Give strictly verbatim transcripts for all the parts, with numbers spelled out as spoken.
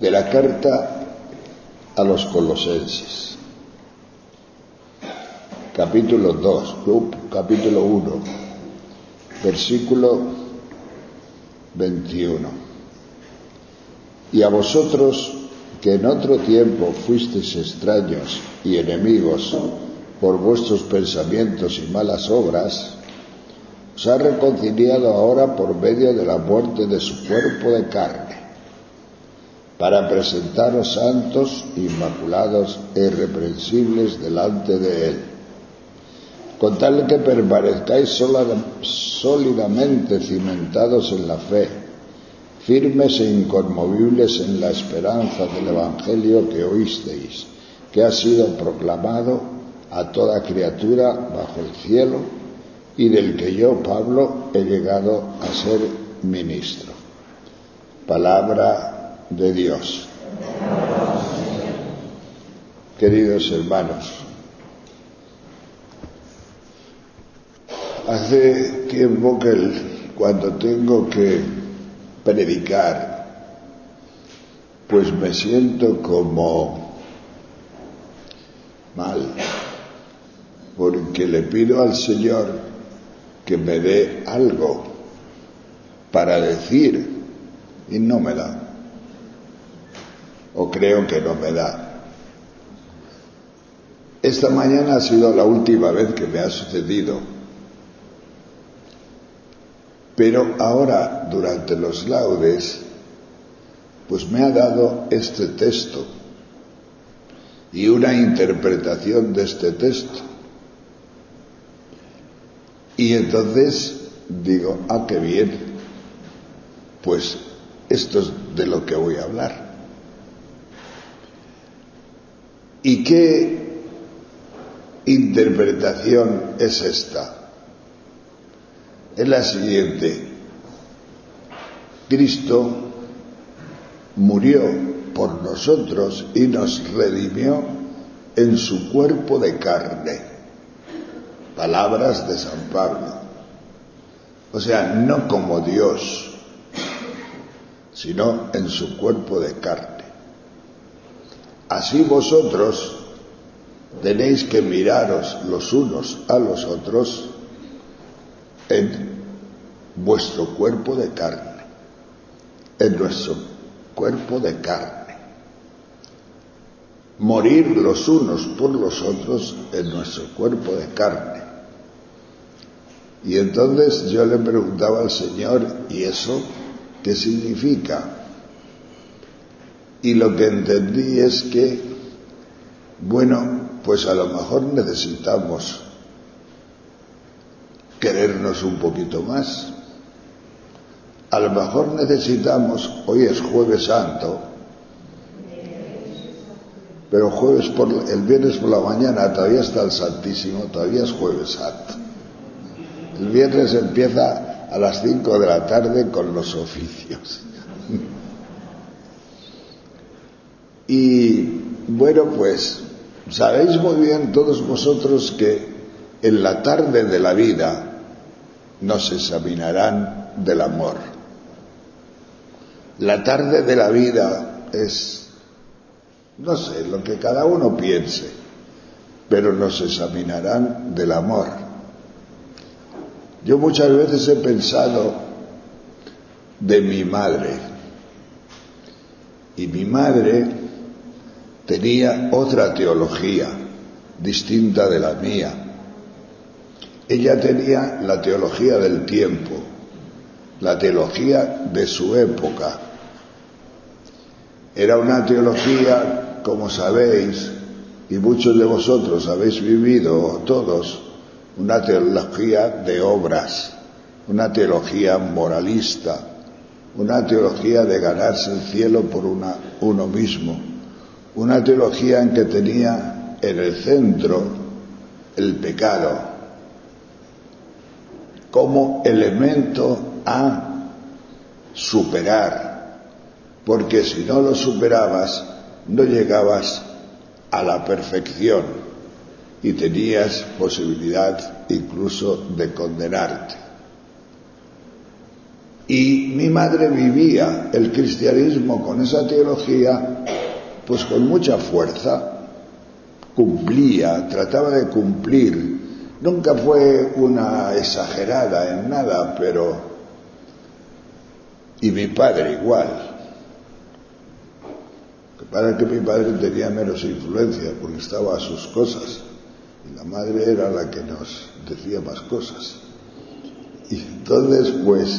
de la carta a los Colosenses, capítulo dos, capítulo uno, versículo veintiuno. Y a vosotros, que en otro tiempo fuisteis extraños y enemigos por vuestros pensamientos y malas obras, os ha reconciliado ahora por medio de la muerte de su cuerpo de carne, para presentaros santos, inmaculados e irreprensibles delante de Él, con tal que permanezcáis sólidamente cimentados en la fe, firmes e inconmovibles en la esperanza del Evangelio que oísteis, que ha sido proclamado a toda criatura bajo el cielo, y del que yo, Pablo, he llegado a ser ministro. Palabra de Dios. Queridos hermanos, hace tiempo que el, cuando tengo que predicar, pues me siento como mal, porque le pido al Señor que me dé algo para decir y no me da, o creo que no me da. Esta mañana ha sido la última vez que me ha sucedido, pero ahora durante los laudes pues me ha dado este texto y una interpretación de este texto. Y entonces digo, ah, qué bien, pues esto es de lo que voy a hablar. ¿Y qué interpretación es esta? Es la siguiente: Cristo murió por nosotros y nos redimió en su cuerpo de carne. Palabras de San Pablo. O sea, no como Dios, sino en su cuerpo de carne. Así vosotros tenéis que miraros los unos a los otros en vuestro cuerpo de carne, en nuestro cuerpo de carne. Morir los unos por los otros en nuestro cuerpo de carne. Y entonces yo le preguntaba al Señor, ¿y eso qué significa? Y lo que entendí es que, bueno, pues a lo mejor necesitamos querernos un poquito más. A lo mejor necesitamos, hoy es Jueves Santo, pero jueves por, el viernes por la mañana todavía está el Santísimo, todavía es Jueves Santo. El viernes empieza a las cinco de la tarde con los oficios. Y bueno, pues sabéis muy bien todos vosotros que en la tarde de la vida nos examinarán del amor. La tarde de la vida es, no sé, lo que cada uno piense, pero nos examinarán del amor. Yo muchas veces he pensado de mi madre, y mi madre tenía otra teología distinta de la mía. Ella tenía la teología del tiempo, la teología de su época. Era una teología, como sabéis, y muchos de vosotros habéis vivido, todos, una teología de obras, una teología moralista, una teología de ganarse el cielo por una, uno mismo, una teología en que tenía en el centro el pecado como elemento a superar, porque si no lo superabas no llegabas a la perfección y tenías posibilidad incluso de condenarte. Y mi madre vivía el cristianismo con esa teología, pues con mucha fuerza, cumplía, trataba de cumplir. Nunca fue una exagerada en nada, pero... Y mi padre igual. Lo que pasa es que mi padre tenía menos influencia porque estaba a sus cosas. Y la madre era la que nos decía más cosas. Y entonces, pues,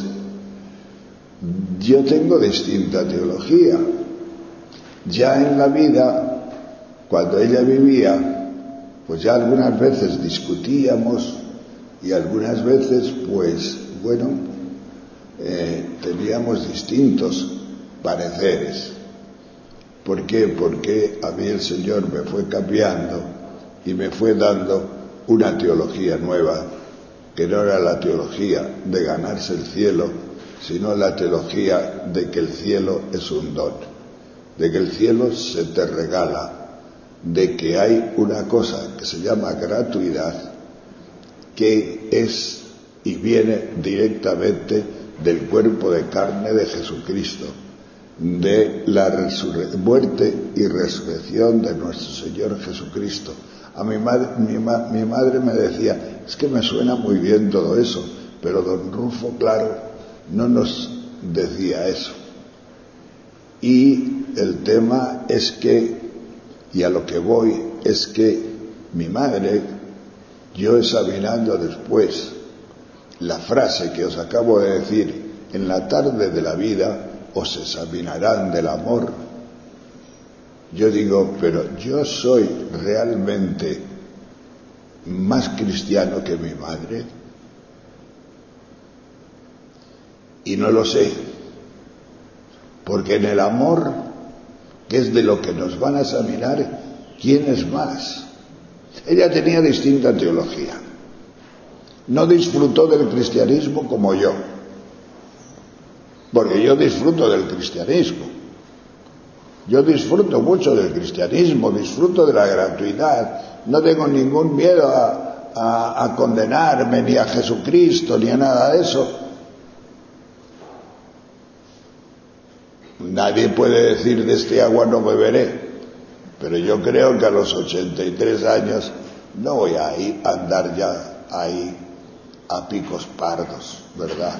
yo tengo distinta teología. Ya en la vida, cuando ella vivía, pues ya algunas veces discutíamos y algunas veces, pues, bueno, eh, teníamos distintos pareceres. ¿Por qué? Porque a mí el Señor me fue cambiando y me fue dando una teología nueva, que no era la teología de ganarse el cielo, sino la teología de que el cielo es un don, de que el cielo se te regala, de que hay una cosa que se llama gratuidad, que es y viene directamente del cuerpo de carne de Jesucristo, de la resurre- muerte y resurrección de nuestro Señor Jesucristo. A mi madre, mi, ma, mi madre me decía, es que me suena muy bien todo eso, pero don Rufo, claro, no nos decía eso. Y el tema es que, y a lo que voy, es que mi madre, yo examinando después la frase que os acabo de decir, en la tarde de la vida os examinarán del amor, yo digo, pero yo soy realmente más cristiano que mi madre, y no lo sé, porque en el amor, que es de lo que nos van a examinar, ¿quién es más? Ella tenía distinta teología, no disfrutó del cristianismo como yo, porque yo disfruto del cristianismo, yo disfruto mucho del cristianismo, disfruto de la gratuidad, no tengo ningún miedo a, a, a condenarme ni a Jesucristo ni a nada de eso. Nadie puede decir de este agua no beberé, pero yo creo que a los ochenta y tres años no voy a ir a andar ya ahí a picos pardos, ¿verdad?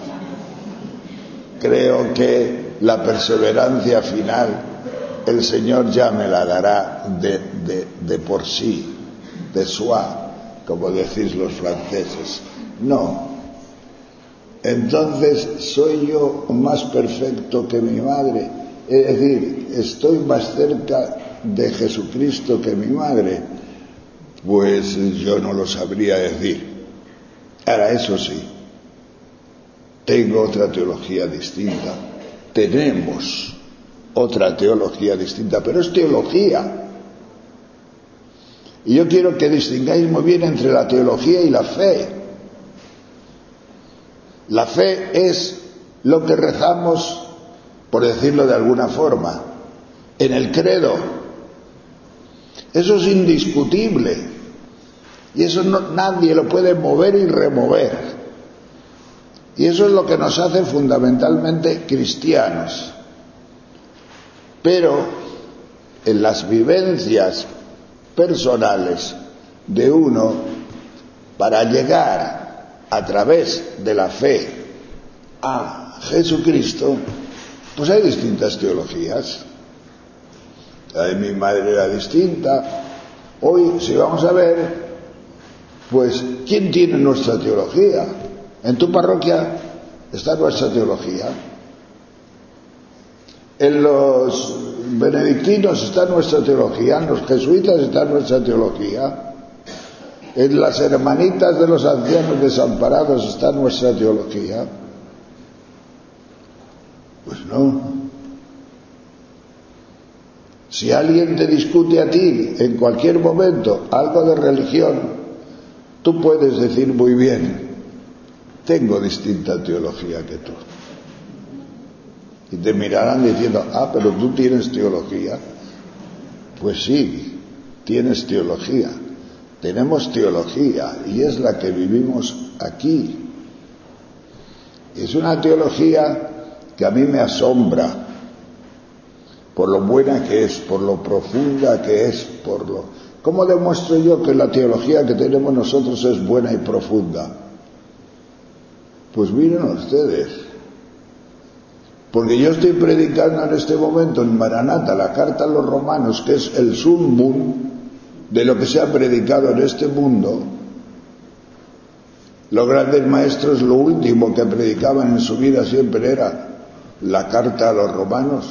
Creo que la perseverancia final el Señor ya me la dará de, de, de por sí, de soi, como decís los franceses. No. Entonces, ¿soy yo más perfecto que mi madre? Es decir, ¿estoy más cerca de Jesucristo que mi madre? Pues yo no lo sabría decir. Ahora, eso sí, tengo otra teología distinta. Tenemos otra teología distinta, pero es teología. Y yo quiero que distingáis muy bien entre la teología y la fe. La fe es lo que rezamos, por decirlo de alguna forma, en el credo. Eso es indiscutible. Y eso no, nadie lo puede mover y remover. Y eso es lo que nos hace fundamentalmente cristianos. Pero en las vivencias personales de uno, para llegar a través de la fe a Jesucristo, pues hay distintas teologías. La de mi madre era distinta. Hoy, si vamos a ver, pues, ¿quién tiene nuestra teología? En tu parroquia está nuestra teología. En los benedictinos está nuestra teología, en los jesuitas está nuestra teología, en las hermanitas de los ancianos desamparados está nuestra teología. Pues no. Si alguien te discute a ti en cualquier momento algo de religión, tú puedes decir muy bien, tengo distinta teología que tú. Y te mirarán diciendo, ah, pero tú tienes teología. Pues sí, tienes teología. Tenemos teología y es la que vivimos aquí. Es una teología que a mí me asombra por lo buena que es, por lo profunda que es, por lo... ¿Cómo demuestro yo que la teología que tenemos nosotros es buena y profunda? Pues miren ustedes. Porque yo estoy predicando en este momento en Maranata la carta a los romanos, que es el summum de lo que se ha predicado en este mundo. Los grandes maestros, lo último que predicaban en su vida siempre era la carta a los romanos.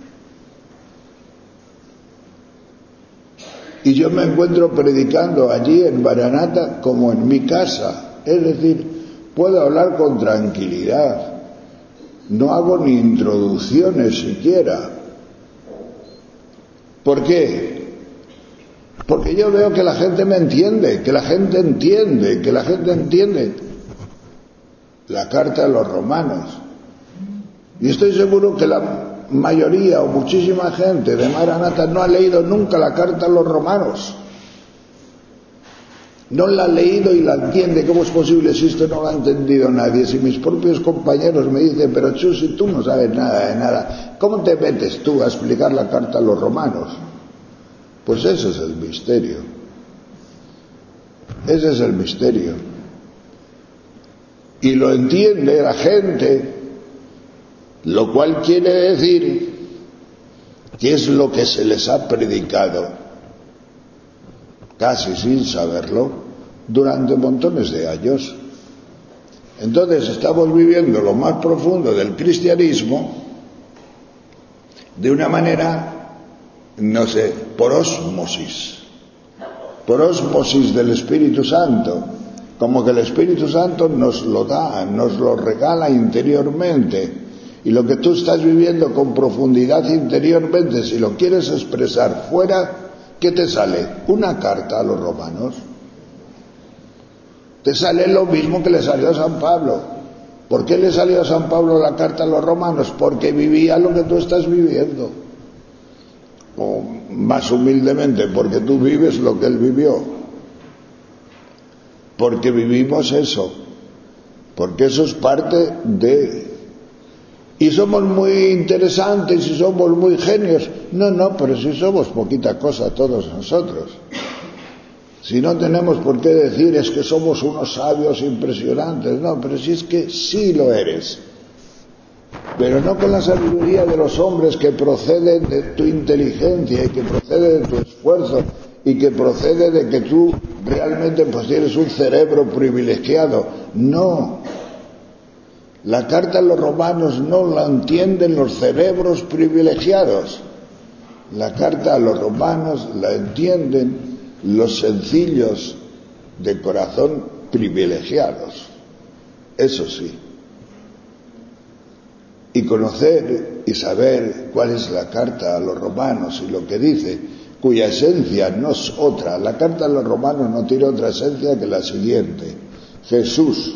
Y yo me encuentro predicando allí en Maranata como en mi casa. Es decir, puedo hablar con tranquilidad. No hago ni introducciones siquiera. ¿Por qué? Porque yo veo que la gente me entiende, que la gente entiende, que la gente entiende la carta a los romanos. Y estoy seguro que la mayoría o muchísima gente de Maranata no ha leído nunca la carta a los romanos. No la ha leído y la entiende. ¿Cómo es posible si esto no lo ha entendido nadie? Si mis propios compañeros me dicen, pero Chus, si tú no sabes nada de nada, ¿cómo te metes tú a explicar la carta a los romanos? Pues ese es el misterio. Ese es el misterio. Y lo entiende la gente, lo cual quiere decir que es lo que se les ha predicado, casi sin saberlo, durante montones de años. Entonces estamos viviendo lo más profundo del cristianismo de una manera, no sé, por ósmosis, por ósmosis del Espíritu Santo, como que el Espíritu Santo nos lo da, nos lo regala interiormente, y lo que tú estás viviendo con profundidad interiormente, si lo quieres expresar fuera, ¿qué te sale? Una carta a los romanos. Te sale lo mismo que le salió a San Pablo. ¿Por qué le salió a San Pablo la carta a los romanos? Porque vivía lo que tú estás viviendo. O más humildemente, porque tú vives lo que él vivió. Porque vivimos eso. Porque eso es parte de... Y somos muy interesantes y somos muy genios. No, no, pero si somos poquita cosa todos nosotros. Si no tenemos por qué decir es que somos unos sabios impresionantes. No, pero si es que sí lo eres. Pero no con la sabiduría de los hombres que procede de tu inteligencia y que procede de tu esfuerzo y que procede de que tú realmente pues tienes un cerebro privilegiado. No. La carta a los romanos no la entienden los cerebros privilegiados. La carta a los romanos la entienden los sencillos de corazón privilegiados. Eso sí. Y conocer y saber cuál es la carta a los romanos y lo que dice, cuya esencia no es otra. La carta a los romanos no tiene otra esencia que la siguiente. Jesús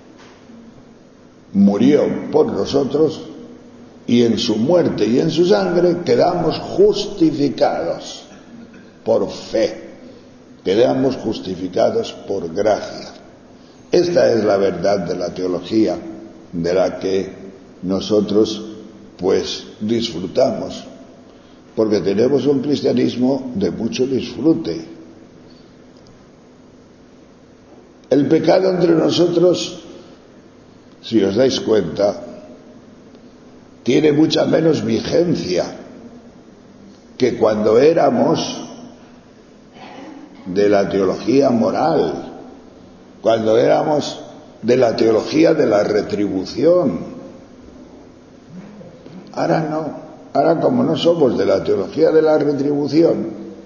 murió por nosotros y en su muerte y en su sangre quedamos justificados por fe, quedamos justificados por gracia. Esta es la verdad de la teología de la que nosotros pues disfrutamos, porque tenemos un cristianismo de mucho disfrute. El pecado entre nosotros, si os dais cuenta, tiene mucha menos vigencia que cuando éramos de la teología moral, cuando éramos de la teología de la retribución. Ahora no, ahora como no somos de la teología de la retribución,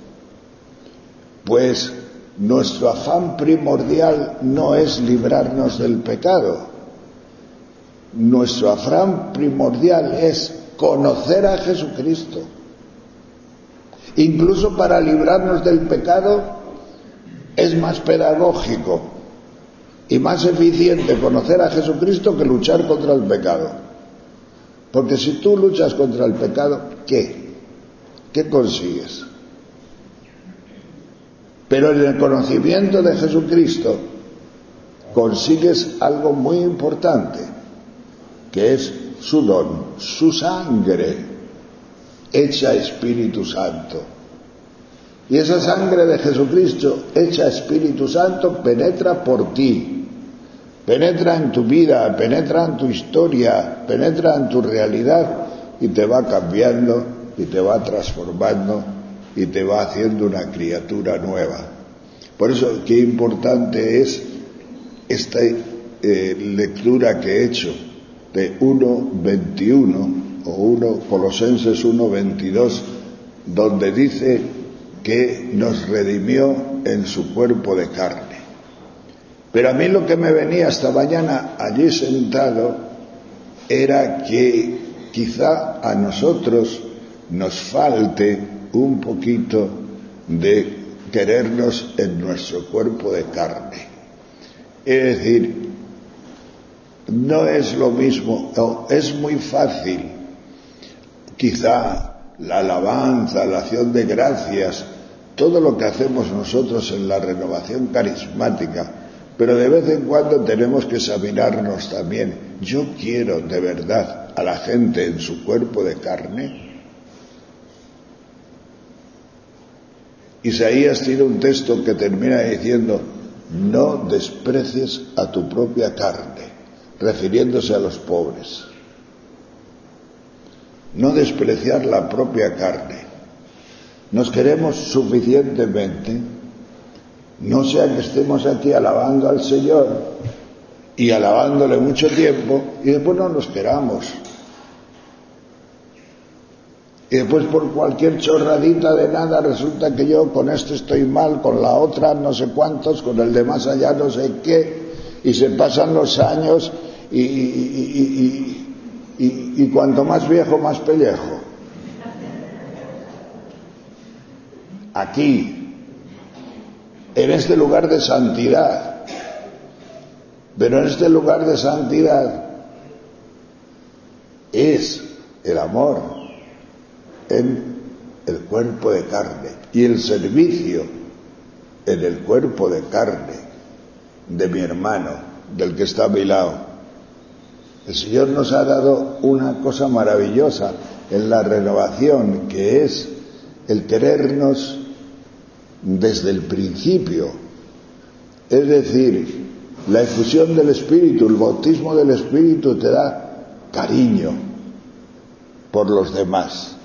pues nuestro afán primordial no es librarnos del pecado. Nuestro afán primordial es conocer a Jesucristo. Incluso para librarnos del pecado es más pedagógico y más eficiente conocer a Jesucristo que luchar contra el pecado. Porque si tú luchas contra el pecado, ¿qué? ¿Qué consigues? Pero en el conocimiento de Jesucristo consigues algo muy importante. que es su don, su sangre, hecha Espíritu Santo. Y esa sangre de Jesucristo, hecha Espíritu Santo, penetra por ti, penetra en tu vida, penetra en tu historia, penetra en tu realidad y te va cambiando y te va transformando y te va haciendo una criatura nueva. Por eso, qué importante es esta eh, lectura que he hecho de uno veintiuno o uno Colosenses uno veintidós, donde dice que nos redimió en su cuerpo de carne. Pero a mí lo que me venía esta mañana allí sentado era que quizá a nosotros nos falte un poquito de querernos en nuestro cuerpo de carne. Es decir, no es lo mismo, no, es muy fácil, quizá la alabanza, la acción de gracias, todo lo que hacemos nosotros en la renovación carismática, pero de vez en cuando tenemos que examinarnos también. Yo quiero de verdad a la gente en su cuerpo de carne. Isaías tiene un texto que termina diciendo: no desprecies a tu propia carne, refiriéndose a los pobres. No despreciar la propia carne. Nos queremos suficientemente, no sea que estemos aquí alabando al Señor y alabándole mucho tiempo y después no nos queramos. Y después por cualquier chorradita de nada resulta que yo con esto estoy mal, con la otra no sé cuántos, con el de más allá no sé qué, y se pasan los años y, y, y, y, y, y cuanto más viejo más pellejo. Aquí, en este lugar de santidad, pero en este lugar de santidad es el amor en el cuerpo de carne y el servicio en el cuerpo de carne de mi hermano, del que está a mi lado. El Señor nos ha dado una cosa maravillosa en la renovación, que es el querernos desde el principio, es decir, la efusión del Espíritu, el bautismo del Espíritu te da cariño por los demás.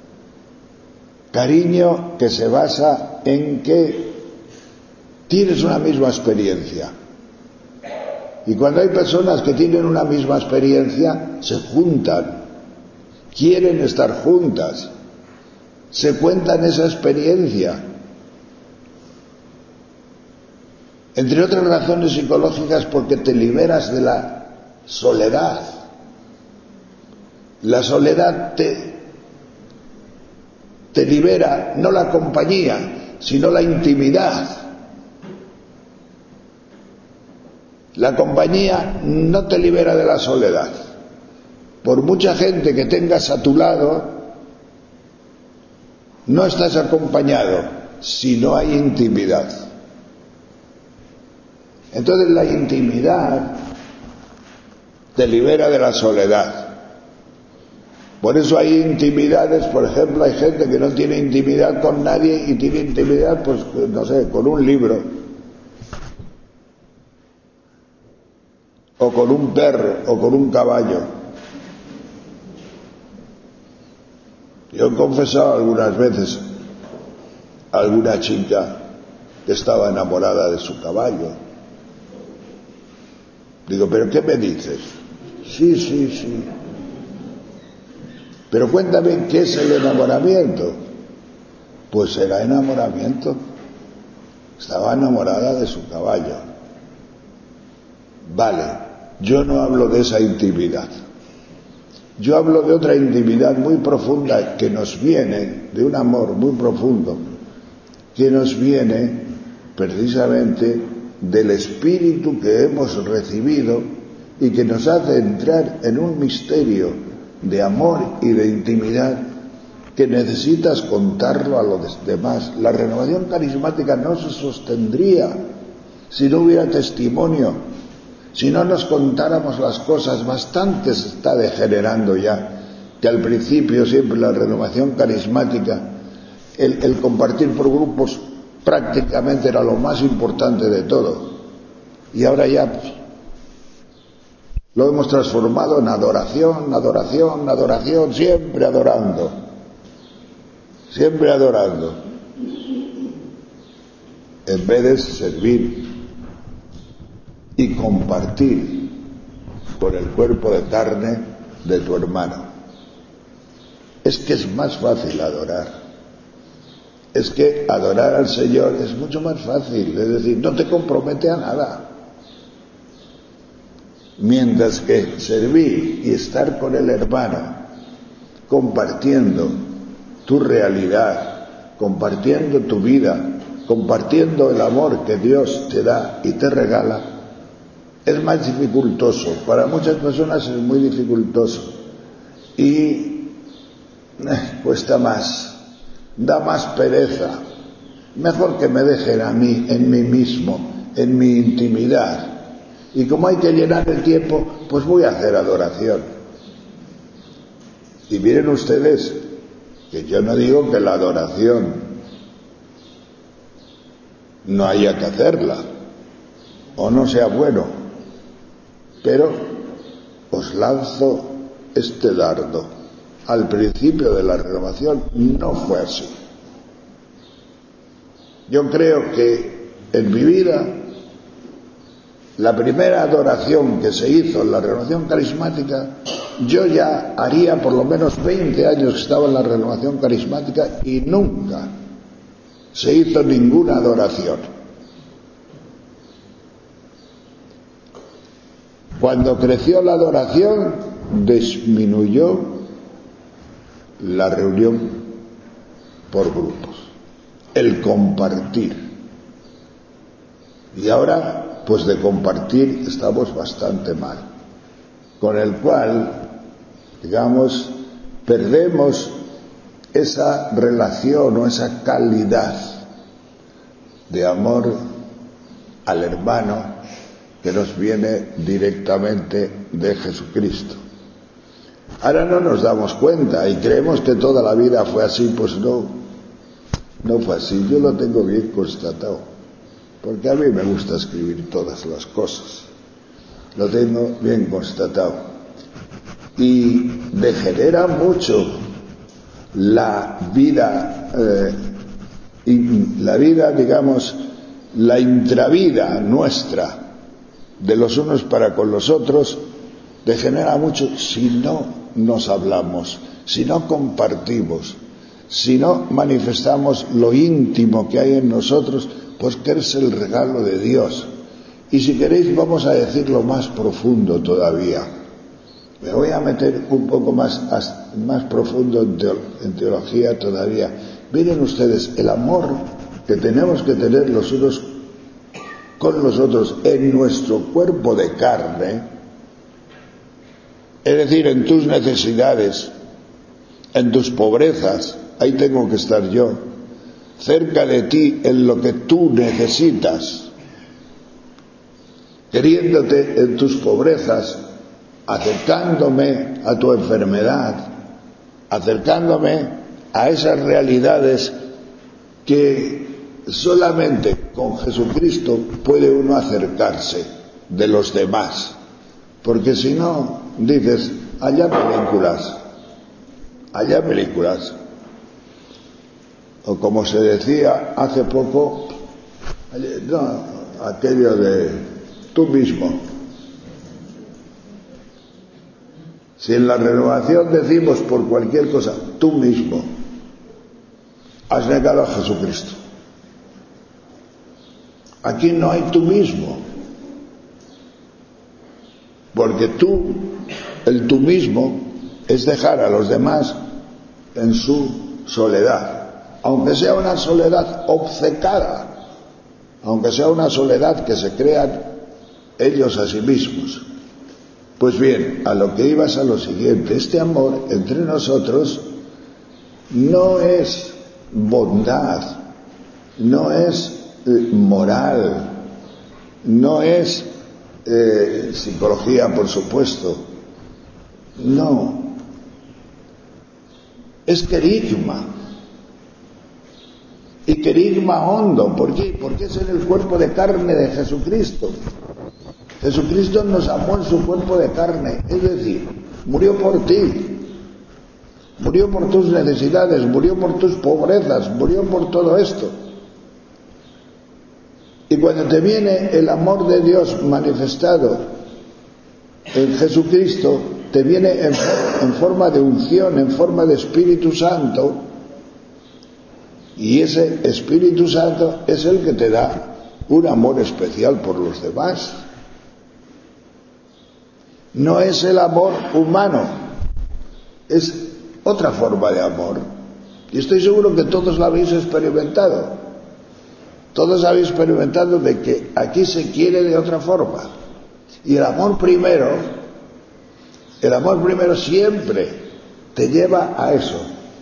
Cariño que se basa en que tienes una misma experiencia. Y cuando hay personas que tienen una misma experiencia, se juntan, quieren estar juntas, se cuentan esa experiencia. Entre otras razones psicológicas, porque te liberas de la soledad. La soledad te, te libera, no la compañía, sino la intimidad. La compañía no te libera de la soledad. Por mucha gente que tengas a tu lado, no estás acompañado si no hay intimidad. Entonces la intimidad te libera de la soledad. Por eso hay intimidades, por ejemplo, hay gente que no tiene intimidad con nadie y tiene intimidad, pues, no sé, con un libro, o con un perro, o con un caballo. Yo he confesado algunas veces a alguna chica que estaba enamorada de su caballo. Digo, ¿pero qué me dices? Sí, sí, sí. Pero cuéntame, ¿qué es el enamoramiento? Pues era enamoramiento. Estaba enamorada de su caballo. Vale, yo no hablo de esa intimidad. Yo hablo de otra intimidad muy profunda que nos viene, de un amor muy profundo, que nos viene precisamente del Espíritu que hemos recibido y que nos hace entrar en un misterio de amor y de intimidad que necesitas contarlo a los demás. La renovación carismática no se sostendría si no hubiera testimonio. Si no nos contáramos las cosas, bastante se está degenerando ya, que al principio siempre la renovación carismática, el, el compartir por grupos prácticamente era lo más importante de todo. Y ahora ya pues, lo hemos transformado en adoración, adoración, adoración, siempre adorando, siempre adorando, en vez de servir y compartir con el cuerpo de carne de tu hermano. Es que es más fácil adorar. Es que adorar al Señor es mucho más fácil, es decir, no te compromete a nada. Mientras que servir y estar con el hermano, compartiendo tu realidad, compartiendo tu vida, compartiendo el amor que Dios te da y te regala, es más dificultoso. Para muchas personas es muy dificultoso y eh, cuesta más, da más pereza. Mejor que me dejen a mí, en mí mismo, en mi intimidad. Y como hay que llenar el tiempo, pues voy a hacer adoración. Y miren ustedes que yo no digo que la adoración no haya que hacerla o no sea bueno, pero os lanzo este dardo. Al principio de la renovación no fue así. Yo creo que en mi vida la primera adoración que se hizo en la renovación carismática, yo ya haría por lo menos veinte años que estaba en la renovación carismática y nunca se hizo ninguna adoración. Cuando creció la adoración, disminuyó la reunión por grupos, el compartir. Y ahora, pues de compartir estamos bastante mal, con el cual, digamos, perdemos esa relación o esa calidad de amor al hermano que nos viene directamente de Jesucristo. Ahora no nos damos cuenta y creemos que toda la vida fue así. Pues no, no fue así. Yo lo tengo bien constatado, porque a mí me gusta escribir todas las cosas. Lo tengo bien constatado. Y degenera mucho la vida, eh, la vida, digamos, la intravida nuestra, de los unos para con los otros, degenera mucho si no nos hablamos, si no compartimos, si no manifestamos lo íntimo que hay en nosotros, pues que es el regalo de Dios. Y si queréis vamos a decir lo más profundo todavía. Me voy a meter un poco más, más profundo en, teo, en teología todavía. Miren ustedes, el amor que tenemos que tener los unos con los otros en nuestro cuerpo de carne, es decir, en tus necesidades, en tus pobrezas, ahí tengo que estar yo, cerca de ti en lo que tú necesitas, queriéndote en tus pobrezas, acercándome a tu enfermedad, acercándome a esas realidades que solamente con Jesucristo puede uno acercarse de los demás, porque si no, dices, allá películas, allá películas, o como se decía hace poco, no, aquello de tú mismo. Si en la renovación decimos por cualquier cosa, tú mismo, has negado a Jesucristo. Aquí no hay tú mismo, porque tú, el tú mismo, es dejar a los demás en su soledad, aunque sea una soledad obcecada, aunque sea una soledad que se crean ellos a sí mismos. Pues bien, a lo que ibas a lo siguiente, este amor entre nosotros no es bondad, no es moral, no es eh, psicología, por supuesto. No. Es querigma. Y querigma hondo. ¿Por qué? Porque es en el cuerpo de carne de Jesucristo. Jesucristo nos amó en su cuerpo de carne. Es decir, murió por ti. Murió por tus necesidades, murió por tus pobrezas, murió por todo esto. Y cuando te viene el amor de Dios manifestado en Jesucristo, te viene en, en forma de unción, en forma de Espíritu Santo, y ese Espíritu Santo es el que te da un amor especial por los demás. No es el amor humano, es otra forma de amor. Y estoy seguro que todos la habéis experimentado. Todos habéis experimentado de que aquí se quiere de otra forma. Y el amor primero, el amor primero siempre te lleva a eso.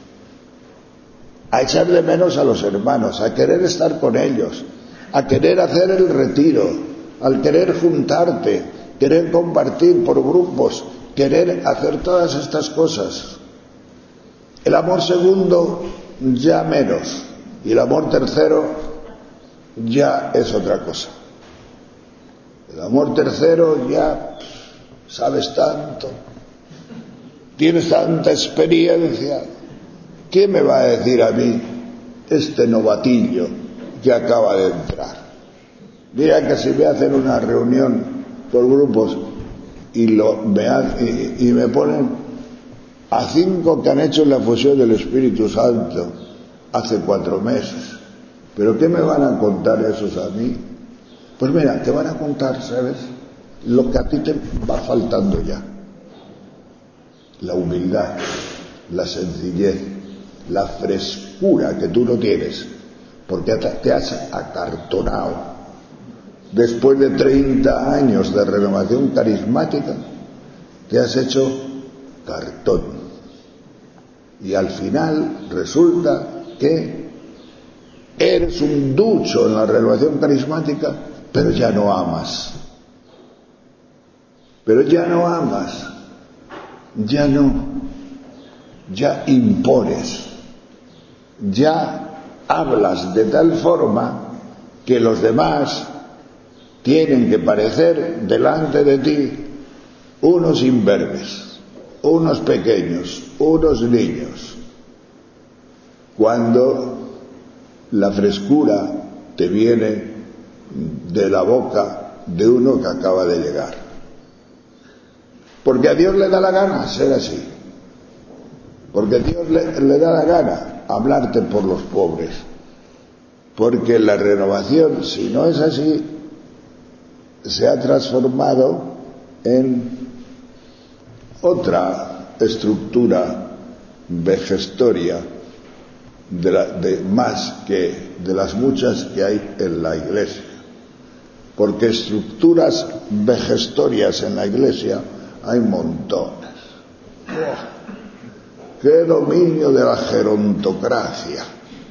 A echar de menos a los hermanos, a querer estar con ellos, a querer hacer el retiro, al querer juntarte, querer compartir por grupos, querer hacer todas estas cosas. El amor segundo ya menos, y el amor tercero ya es otra cosa. El amor tercero ya sabes tanto, tienes tanta experiencia. ¿Qué me va a decir a mí este novatillo que acaba de entrar? Mira que si me hacen una reunión por grupos y, lo, me, y, y me ponen a cinco que han hecho la fusión del Espíritu Santo hace cuatro meses. ¿Pero qué me van a contar esos a mí? Pues mira, te van a contar, ¿sabes?, lo que a ti te va faltando ya. La humildad, la sencillez, la frescura que tú no tienes, porque te has acartonado. Después de treinta años de renovación carismática, te has hecho cartón. Y al final resulta que eres un ducho en la renovación carismática, pero ya no amas. Pero ya no amas. Ya no. Ya impones. Ya hablas de tal forma que los demás tienen que parecer delante de ti unos imberbes, unos pequeños, unos niños, cuando la frescura te viene de la boca de uno que acaba de llegar. Porque a Dios le da la gana ser así. Porque a Dios le, le da la gana hablarte por los pobres. Porque la renovación, si no es así, se ha transformado en otra estructura vejestoria de, la, de más que de las muchas que hay en la Iglesia. Porque estructuras vejestorias en la Iglesia hay montones. ¡Oh! ¡Qué dominio de la gerontocracia!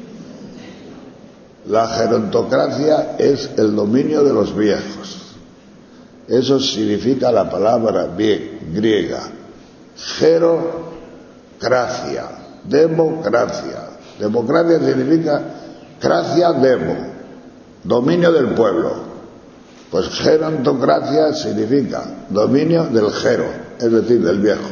La gerontocracia es el dominio de los viejos. Eso significa la palabra griega. Gerocracia, democracia. Democracia significa cracia demo, dominio del pueblo. Pues gerontocracia significa dominio del gero, es decir, del viejo.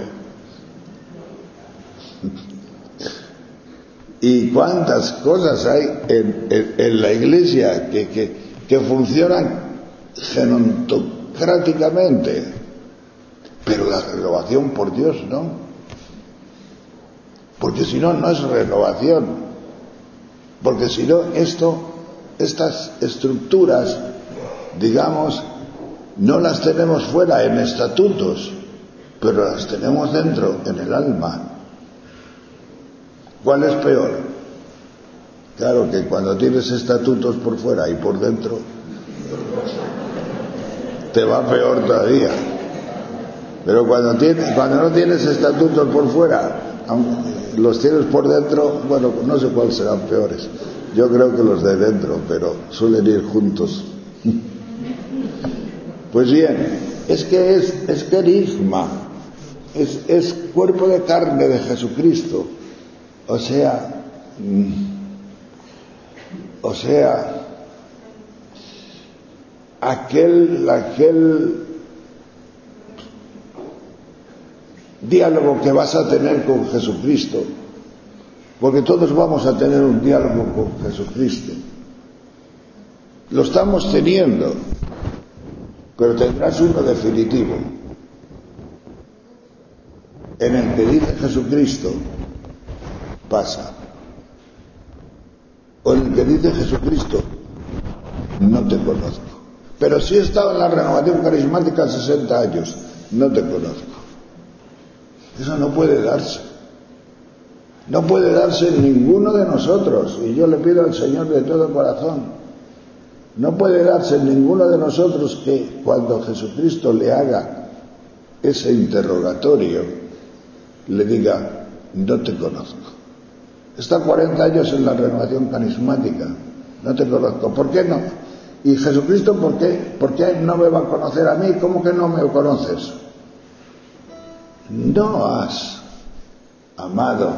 ¿Y cuántas cosas hay en, en, en la Iglesia que, que, que funcionan gerontocráticamente? Pero la renovación, por Dios, no. Porque si no, no es renovación. Porque si no, esto, estas estructuras, digamos, no las tenemos fuera en estatutos, pero las tenemos dentro, en el alma. ¿Cuál es peor? Claro que cuando tienes estatutos por fuera y por dentro, te va peor todavía. Pero cuando, tienes, cuando no tienes estatutos por fuera, los tienes por dentro, bueno, no sé cuáles serán peores. Yo creo que los de dentro, pero suelen ir juntos. Pues bien, es que es, es querigma, es, es cuerpo de carne de Jesucristo. O sea, o sea, aquel, aquel diálogo que vas a tener con Jesucristo, porque todos vamos a tener un diálogo con Jesucristo. Lo estamos teniendo, pero tendrás uno definitivo, en el que dice Jesucristo, pasa. O en el que dice Jesucristo, no te conozco. Pero si he estado en la renovación carismática sesenta años, no te conozco. Eso no puede darse. No puede darse en ninguno de nosotros. Y yo le pido al Señor de todo corazón, no puede darse en ninguno de nosotros que cuando Jesucristo le haga ese interrogatorio, le diga, no te conozco. Está cuarenta años en la renovación carismática, no te conozco. ¿Por qué no? Y Jesucristo, ¿por qué? ¿Por qué no me va a conocer a mí? ¿Cómo que no me conoces? No has amado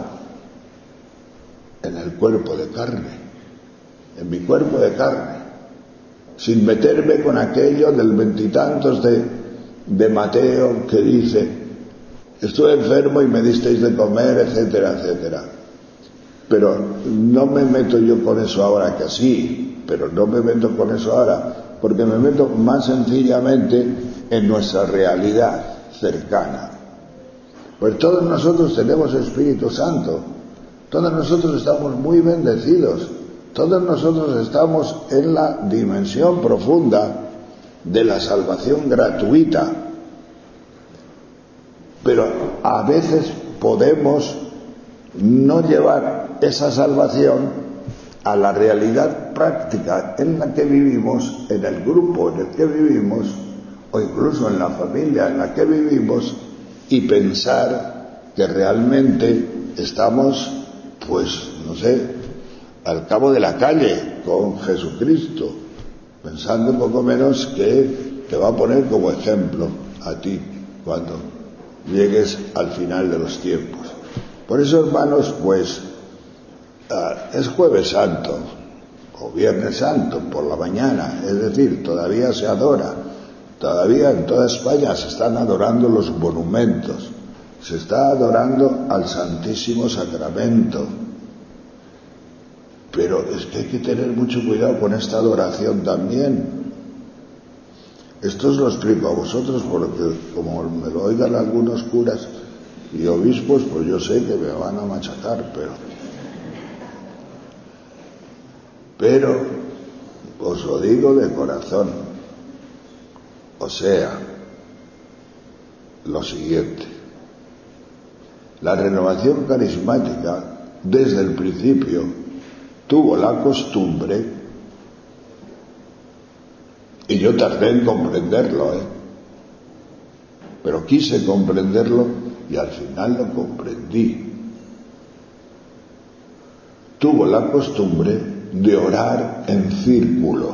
en el cuerpo de carne, en mi cuerpo de carne, sin meterme con aquello del veintitantos de, de Mateo que dice, estuve enfermo y me disteis de comer, etcétera, etcétera. Pero no me meto yo con eso ahora, que sí, pero no me meto con eso ahora, porque me meto más sencillamente en nuestra realidad cercana. Pues todos nosotros tenemos Espíritu Santo, todos nosotros estamos muy bendecidos, todos nosotros estamos en la dimensión profunda de la salvación gratuita, pero a veces podemos no llevar esa salvación a la realidad práctica en la que vivimos, en el grupo en el que vivimos, o incluso en la familia en la que vivimos, y pensar que realmente estamos, pues, no sé, al cabo de la calle con Jesucristo, pensando un poco menos que te va a poner como ejemplo a ti cuando llegues al final de los tiempos. Por eso, hermanos, pues uh, es Jueves Santo o Viernes Santo por la mañana, es decir, todavía se adora, todavía en toda España se están adorando los monumentos, se está adorando al Santísimo Sacramento, pero es que hay que tener mucho cuidado con esta adoración también. Esto os lo explico a vosotros porque como me lo oigan algunos curas y obispos, pues yo sé que me van a machacar, pero pero os lo digo de corazón. O sea, lo siguiente, la renovación carismática desde el principio tuvo la costumbre, y yo tardé en comprenderlo, ¿eh? pero quise comprenderlo y al final lo comprendí. Tuvo la costumbre de orar en círculo.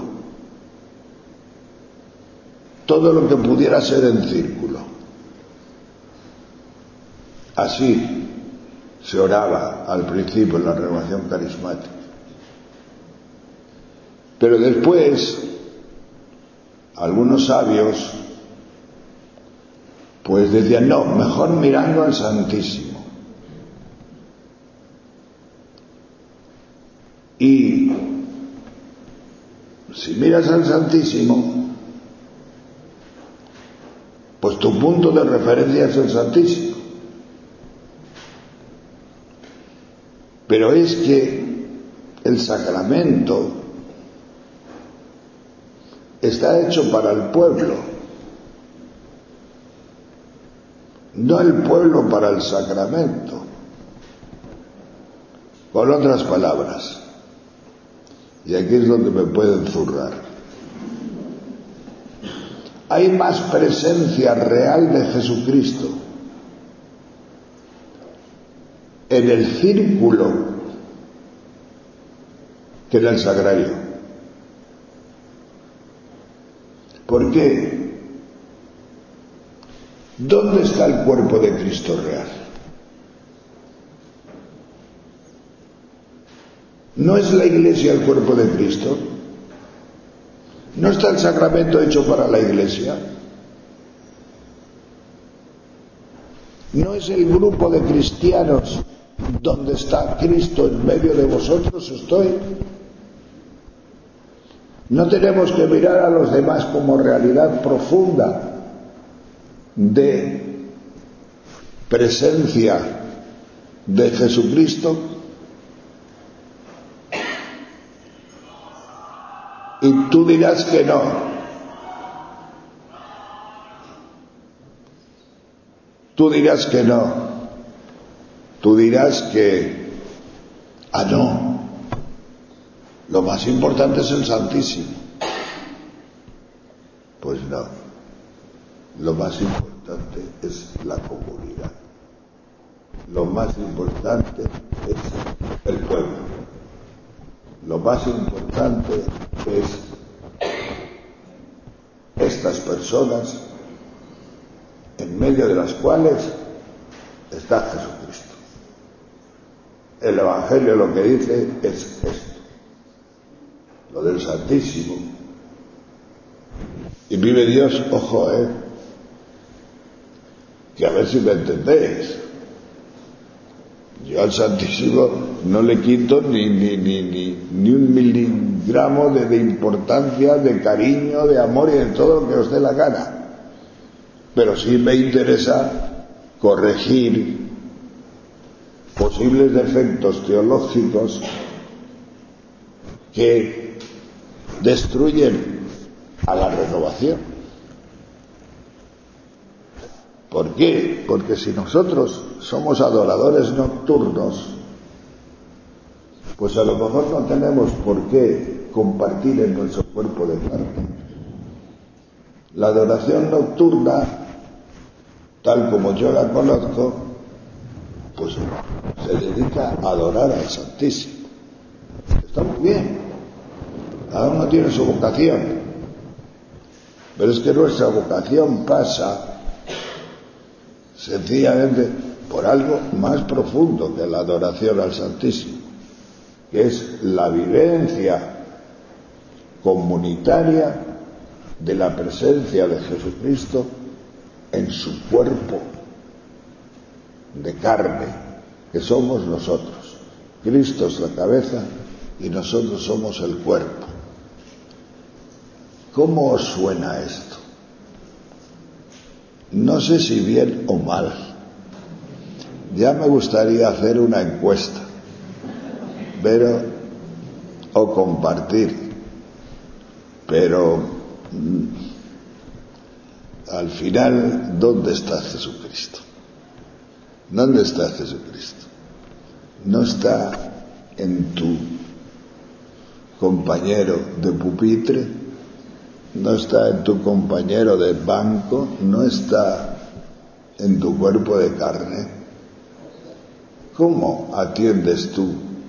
Todo lo que pudiera ser en círculo. Así se oraba al principio en la renovación carismática. Pero después, algunos sabios, pues decían, no, mejor mirando al Santísimo. Y si miras al Santísimo, pues tu punto de referencia es el Santísimo. Pero es que el sacramento está hecho para el pueblo, no el pueblo para el sacramento. Con otras palabras, y aquí es donde me pueden zurrar, hay más presencia real de Jesucristo en el círculo que en el sagrario. ¿Por qué? ¿Dónde está el cuerpo de Cristo real? ¿No es la Iglesia el cuerpo de Cristo? ¿No está el sacramento hecho para la Iglesia? ¿No es el grupo de cristianos donde está Cristo en medio de vosotros? Estoy. No tenemos que mirar a los demás como realidad profunda de presencia de Jesucristo. Y tú dirás que no. Tú dirás que no. Tú dirás que, ah, no, lo más importante es el Santísimo. Pues no, lo más importante es la comunidad. Lo más importante es el pueblo. Lo más importante es estas personas en medio de las cuales está Jesucristo. El Evangelio lo que dice es esto, lo del Santísimo. Y vive Dios, ojo, eh, que a ver si me entendéis. Yo al Santísimo no le quito ni, ni, ni, ni, ni un miligramo de, de importancia, de cariño, de amor y de todo lo que os dé la gana. Pero sí me interesa corregir posibles defectos teológicos que destruyen a la renovación. ¿Por qué? Porque si nosotros somos adoradores nocturnos, pues a lo mejor no tenemos por qué compartir en nuestro cuerpo de carne. La adoración nocturna, tal como yo la conozco, pues se dedica a adorar al Santísimo. Está muy bien, cada uno tiene su vocación, pero es que nuestra vocación pasa sencillamente por algo más profundo que la adoración al Santísimo, que es la vivencia comunitaria de la presencia de Jesucristo en su cuerpo de carne, que somos nosotros. Cristo es la cabeza y nosotros somos el cuerpo. ¿Cómo os suena esto? No sé si bien o mal. Ya me gustaría hacer una encuesta, pero o compartir, pero mmm, al final, ¿dónde está Jesucristo? ¿Dónde está Jesucristo? No está en tu compañero de pupitre, no está en tu compañero de banco, no está en tu cuerpo de carne. ¿Cómo atiendes tú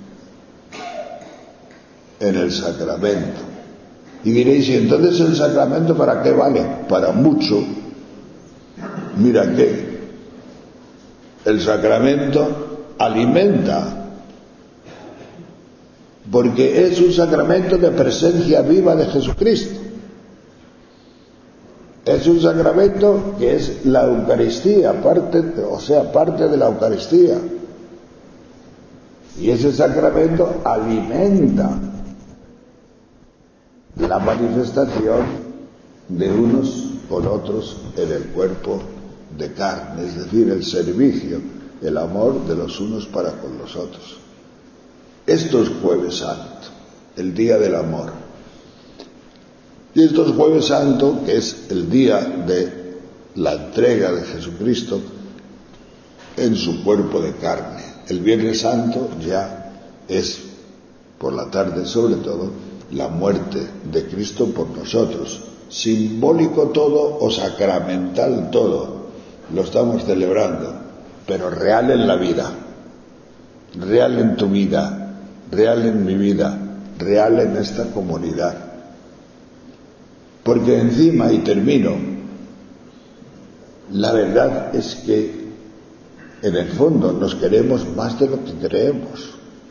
en el sacramento? Y diréis, ¿y entonces el sacramento para qué vale? Para mucho. Mira que el sacramento alimenta, porque es un sacramento de presencia viva de Jesucristo. Es un sacramento que es la Eucaristía, parte, o sea, parte de la Eucaristía. Y ese sacramento alimenta la manifestación de unos con otros en el cuerpo de carne, es decir, el servicio, el amor de los unos para con los otros. Esto es Jueves Santo, el día del amor. Y esto es Jueves Santo, que es el día de la entrega de Jesucristo en su cuerpo de carne. El Viernes Santo ya es, por la tarde sobre todo, la muerte de Cristo por nosotros. Simbólico todo o sacramental todo, lo estamos celebrando, pero real en la vida, real en tu vida, real en mi vida, real en esta comunidad. Porque encima, y termino, La verdad es que en el fondo nos queremos más de lo que creemos.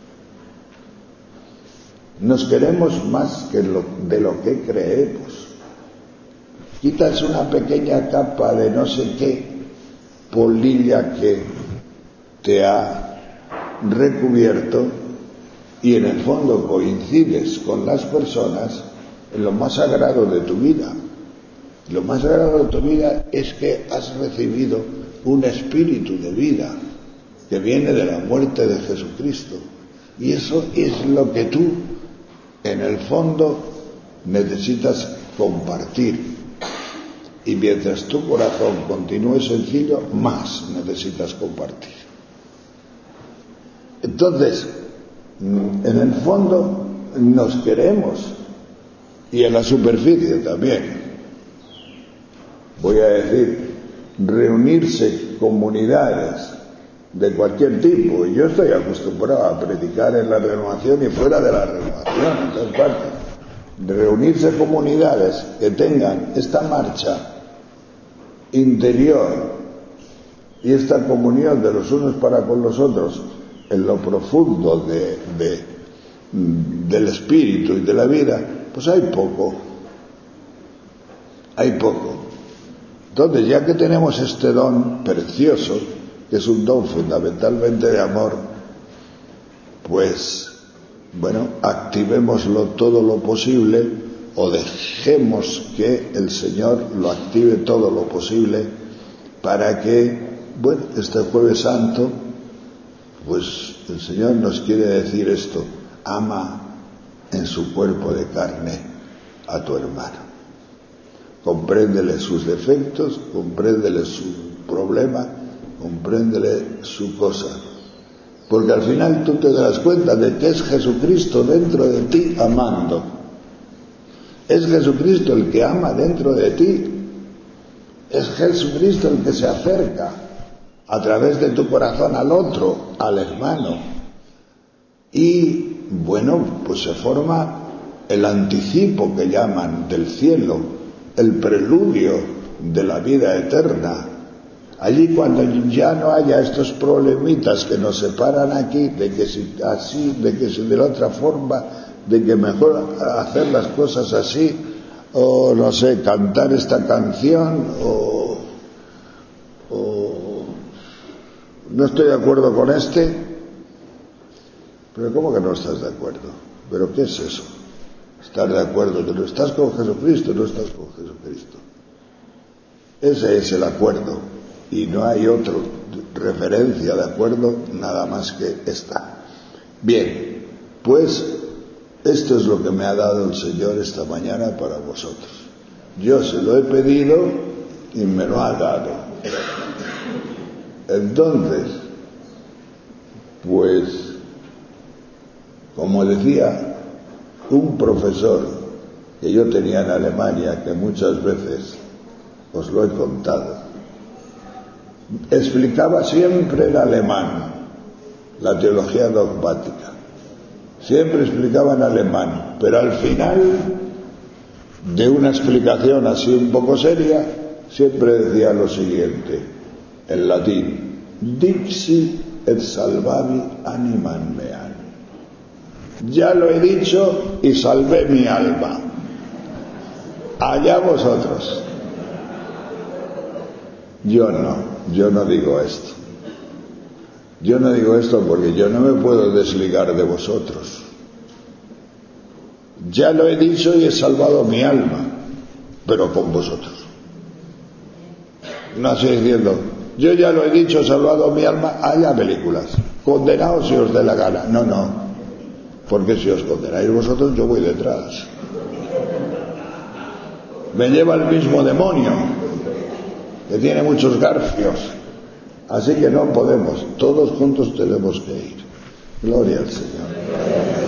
Nos queremos más que lo, de lo que creemos. Quitas una pequeña capa de no sé qué polilla que te ha recubierto y en el fondo coincides con las personas en lo más sagrado de tu vida. Lo más sagrado de tu vida es que has recibido un espíritu de vida que viene de la muerte de Jesucristo. Y eso es lo que tú, en el fondo, necesitas compartir. Y mientras tu corazón continúe sencillo, más necesitas compartir. Entonces, en el fondo, nos queremos. Y en la superficie también. Voy a decir, reunirse comunidades de cualquier tipo, y yo estoy acostumbrado a predicar en la renovación y fuera de la renovación, en todas partes. Reunirse comunidades que tengan esta marcha interior y esta comunión de los unos para con los otros en lo profundo de, de, del espíritu y de la vida, pues hay poco, hay poco. Entonces, ya que tenemos este don precioso, que es un don fundamentalmente de amor, pues, bueno, activémoslo todo lo posible o dejemos que el Señor lo active todo lo posible para que, bueno, este Jueves Santo, pues el Señor nos quiere decir esto: ama en su cuerpo de carne a tu hermano. Compréndele sus defectos, compréndele su problema, compréndele su cosa. Porque al final tú te das cuenta de que es Jesucristo dentro de ti amando. Es Jesucristo el que ama dentro de ti. Es Jesucristo el que se acerca a través de tu corazón al otro, al hermano. Y bueno, pues se forma el anticipo que llaman del cielo, el preludio de la vida eterna. Allí, cuando ya no haya estos problemitas que nos separan aquí, de que si así, de que si de la otra forma, de que mejor hacer las cosas así, o no sé, cantar esta canción, o, o no estoy de acuerdo con este. Pero ¿cómo que no estás de acuerdo? ¿Pero qué es eso? Estar de acuerdo, que no estás con Jesucristo, no estás con Jesucristo. Ese es el acuerdo, y no hay otra referencia de acuerdo nada más que esta. Bien, pues esto es lo que me ha dado el Señor esta mañana para vosotros. Yo se lo he pedido y me lo ha dado. Entonces, pues, como decía un profesor que yo tenía en Alemania, que muchas veces os lo he contado, explicaba siempre en alemán la teología dogmática, siempre explicaba en alemán, pero al final de una explicación así un poco seria, siempre decía lo siguiente, en latín: dixi et salvavi animam meam. Ya lo he dicho y salvé mi alma. Allá vosotros. Yo no, yo no digo esto. Yo no digo esto porque yo no me puedo desligar de vosotros. Ya lo he dicho y he salvado mi alma, pero con vosotros. No estoy diciendo, yo ya lo he dicho, he salvado mi alma, haya películas. Condenaos si os dé la gana. No, no. Porque si os condenáis vosotros, yo voy detrás. Me lleva el mismo demonio, que tiene muchos garfios. Así que no podemos, todos juntos tenemos que ir. Gloria al Señor.